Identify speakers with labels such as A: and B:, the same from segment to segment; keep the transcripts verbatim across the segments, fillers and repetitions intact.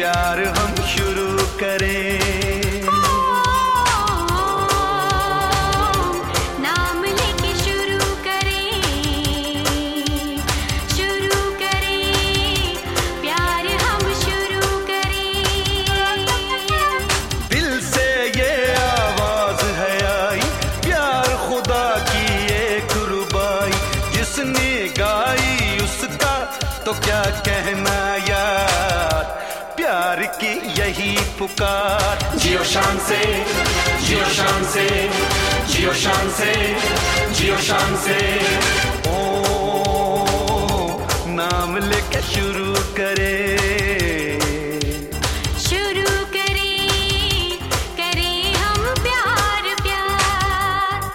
A: प्यार हम शुरू करें।
B: नाम लेके शुरू करें, शुरू करें, प्यार हम शुरू करें।
A: दिल से ये आवाज है आई, प्यार खुदा की एक रुबाई, जिसने गाई उसका तो क्या कहना यार, प्यार की यही पुकार।
C: जियो शान से, जियो शान से, जियो शान से, जियो शान से।
A: ओ नाम लेके शुरू करें,
B: शुरू करें, करें हम प्यार प्यार।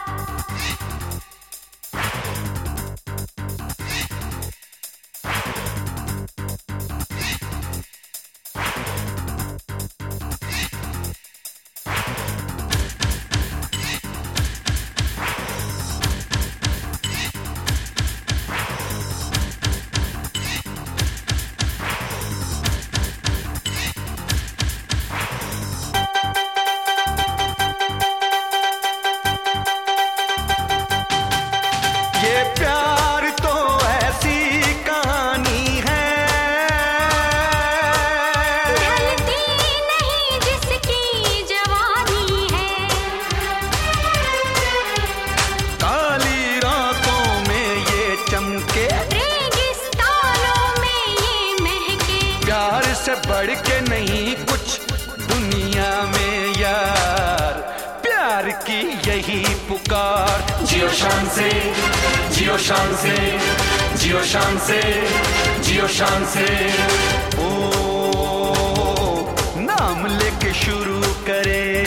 A: ये प्यार तो ऐसी कहानी है,
B: ढलती नहीं जिसकी जवानी है,
A: काली रातों में ये चमके,
B: रेगिस्तानों में ये महके।
A: प्यार से बढ़ के नहीं कुछ दुनिया में यार, प्यार की यही पुकार।
C: जियो शान से, जियो शान से, जियो शान से, जियो शान से।
A: ओ नाम लेके शुरू करें,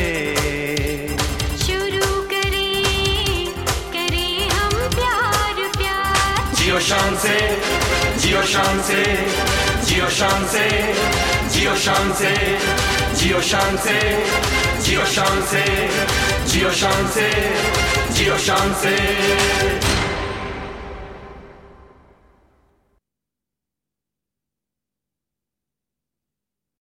B: शुरू करें, करें हम प्यार प्यार।
C: जियो शान से, जियो शान से, जियो शान से, जियो शान से, जियो शान से, जियो शान से, जियो शान से, जियो शान से।